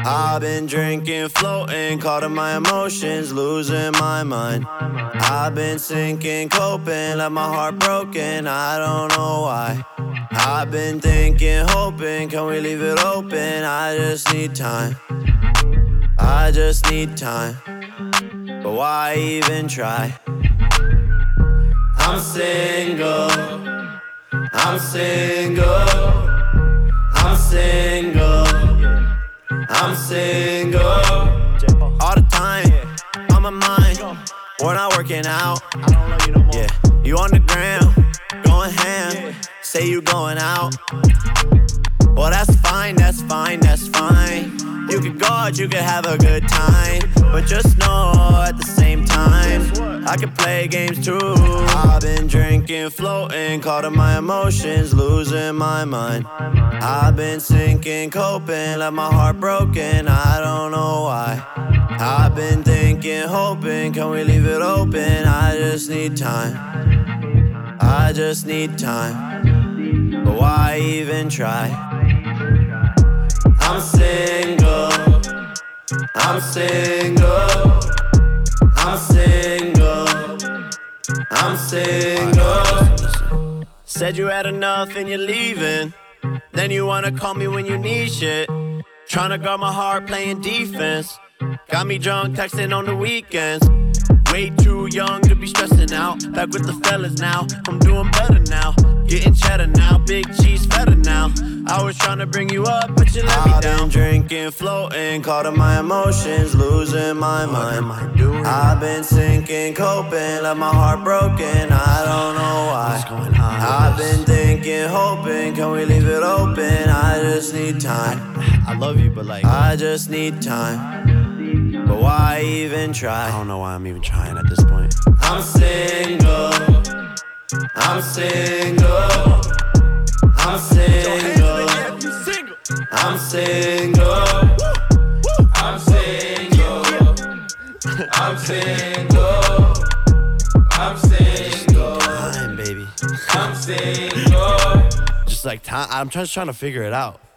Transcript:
I've been drinking, floating, caught in my emotions, losing my mind. I've been sinking, coping, left my heart broken, I don't know why. I've been thinking, hoping, can we leave it open? I just need time. I just need time. But why even try? I'm single. I'm single. I'm single. I'm single. All the time, on my mind. We're not working out. Yeah, you on the ground, going ham. Say you going out. Well, that's fine, that's fine, that's fine. You could go out, you could have a good time. But just know at the same time, I can play games too. I've been drinking, floating, caught in my emotions, losing my mind. I've been sinking, coping, left my heart broken, I don't know why. I've been thinking, hoping, can we leave it open? I just need time. I just need time. But why even try? I'm single. I'm single. I'm single. I'm single. Said you had enough and you're leaving. Then you wanna call me when you need shit. Tryna guard my heart playing defense. Got me drunk texting on the weekends. Way too young to be stressing out. Back with the fellas now, I'm doing better now. Getting cheddar now, big cheese feta now. I was trying to bring you up, but you let me down. I've been drinking, floating, caught in my emotions, losing my mind. I've been sinking, coping, left my heart broken, I don't know why. What's going on? I've been thinking, hoping, can we leave it open? I just need time. I love you, but like, I just need time. But why even try? I don't know why I'm even trying at this point. I'm single. I'm single. I'm single. I'm single. I'm single. I'm single. I'm single. Time, baby. I'm single. Just like time. I'm just trying to figure it out.